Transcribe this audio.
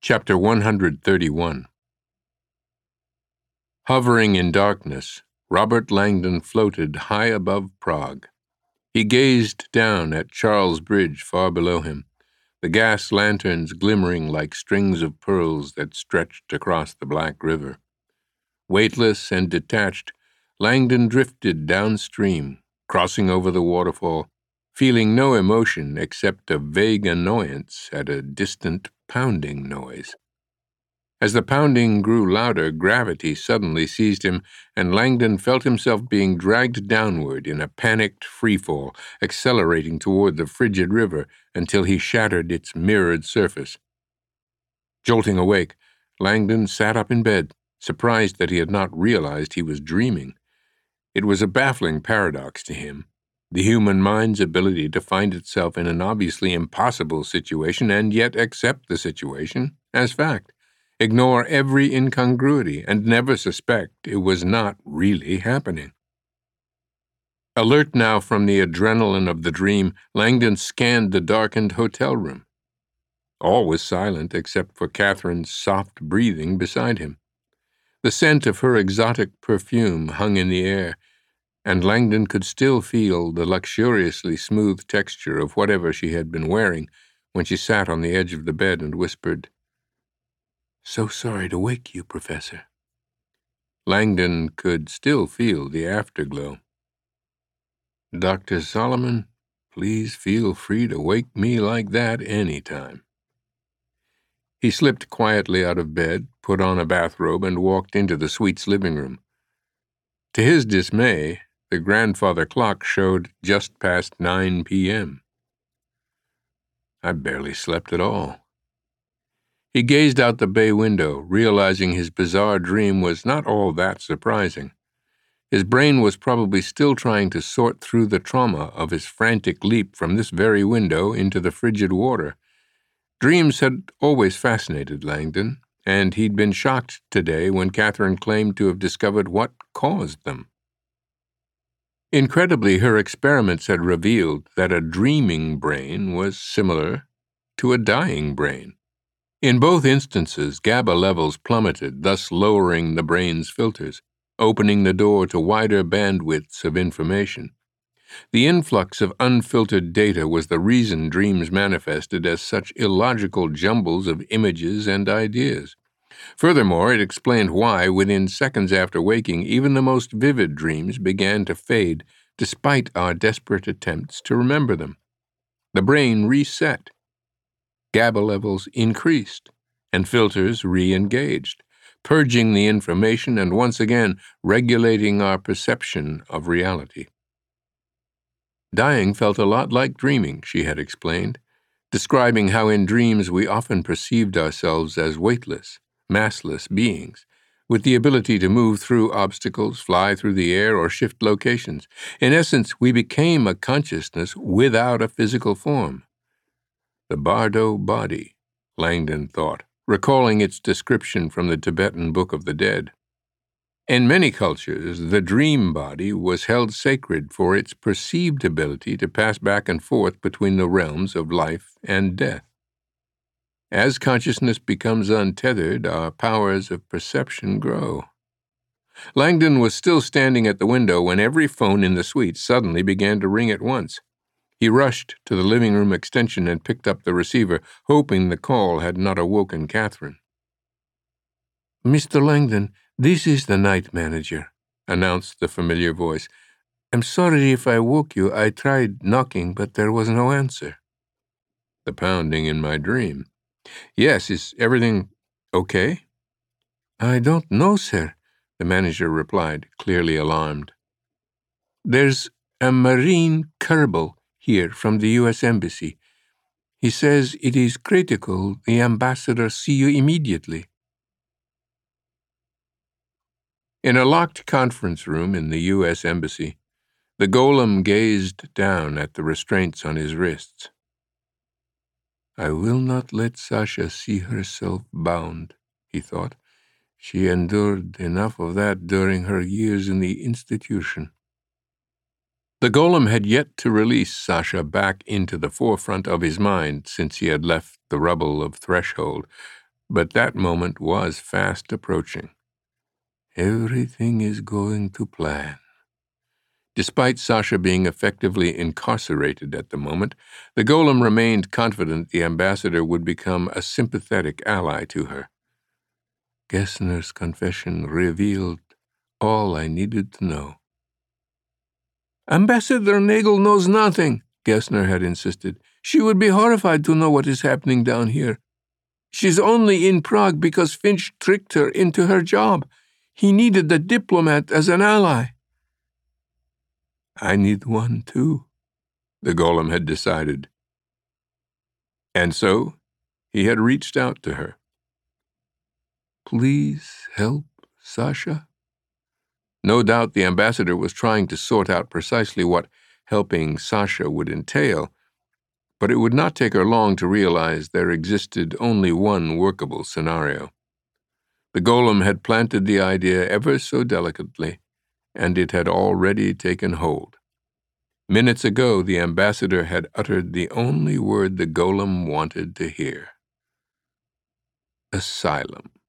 Chapter 131. Hovering in darkness, Robert Langdon floated high above Prague. He gazed down at Charles Bridge far below him, the gas lanterns glimmering like strings of pearls that stretched across the Black River. Weightless and detached, Langdon drifted downstream, crossing over the waterfall, feeling no emotion except a vague annoyance at a distant pounding noise. As the pounding grew louder, gravity suddenly seized him, and Langdon felt himself being dragged downward in a panicked freefall, accelerating toward the frigid river until he shattered its mirrored surface. Jolting awake, Langdon sat up in bed, surprised that he had not realized he was dreaming. It was a baffling paradox to him, the human mind's ability to find itself in an obviously impossible situation and yet accept the situation as fact, ignore every incongruity, and never suspect it was not really happening. Alert now from the adrenaline of the dream, Langdon scanned the darkened hotel room. All was silent except for Catherine's soft breathing beside him. The scent of her exotic perfume hung in the air, and Langdon could still feel the luxuriously smooth texture of whatever she had been wearing when she sat on the edge of the bed and whispered, "So sorry to wake you, Professor." Langdon could still feel the afterglow. "Dr. Solomon, please feel free to wake me like that any time." He slipped quietly out of bed, put on a bathrobe, and walked into the suite's living room. To his dismay, the grandfather clock showed just past 9 p.m. I barely slept at all. He gazed out the bay window, realizing his bizarre dream was not all that surprising. His brain was probably still trying to sort through the trauma of his frantic leap from this very window into the frigid water. Dreams had always fascinated Langdon, and he'd been shocked today when Catherine claimed to have discovered what caused them. Incredibly, her experiments had revealed that a dreaming brain was similar to a dying brain. In both instances, GABA levels plummeted, thus lowering the brain's filters, opening the door to wider bandwidths of information. The influx of unfiltered data was the reason dreams manifested as such illogical jumbles of images and ideas. Furthermore, it explained why, within seconds after waking, even the most vivid dreams began to fade, despite our desperate attempts to remember them. The brain reset. GABA levels increased, and filters re-engaged, purging the information and once again regulating our perception of reality. Dying felt a lot like dreaming, she had explained, describing how in dreams we often perceived ourselves as weightless, massless beings, with the ability to move through obstacles, fly through the air, or shift locations. In essence, we became a consciousness without a physical form. The Bardo body, Langdon thought, recalling its description from the Tibetan Book of the Dead. In many cultures, the dream body was held sacred for its perceived ability to pass back and forth between the realms of life and death. As consciousness becomes untethered, our powers of perception grow. Langdon was still standing at the window when every phone in the suite suddenly began to ring at once. He rushed to the living room extension and picked up the receiver, hoping the call had not awoken Catherine. "Mr. Langdon, this is the night manager," announced the familiar voice. "I'm sorry if I woke you. I tried knocking, but there was no answer." The pounding in my dream. "Yes, is everything okay?" "I don't know, sir," the manager replied, clearly alarmed. "There's a Marine Kerbal here from the U.S. Embassy. He says it is critical the ambassador see you immediately." In a locked conference room in the U.S. Embassy, the golem gazed down at the restraints on his wrists. "I will not let Sasha see herself bound," he thought. "She endured enough of that during her years in the institution." The golem had yet to release Sasha back into the forefront of his mind since he had left the rubble of Threshold, But that moment was fast approaching. Everything is going to plan. Despite Sasha being effectively incarcerated at the moment, the golem remained confident the ambassador would become a sympathetic ally to her. Gessner's confession revealed all I needed to know. Ambassador Nagel knows nothing, Gessner had insisted. She would be horrified to know what is happening down here. She's only in Prague because Finch tricked her into her job. He needed a diplomat as an ally. I need one, too, the golem had decided. And so he had reached out to her. Please help Sasha? No doubt the ambassador was trying to sort out precisely what helping Sasha would entail, but it would not take her long to realize there existed only one workable scenario. The golem had planted the idea ever so delicately, and it had already taken hold. Minutes ago, the ambassador had uttered the only word the golem wanted to hear. Asylum.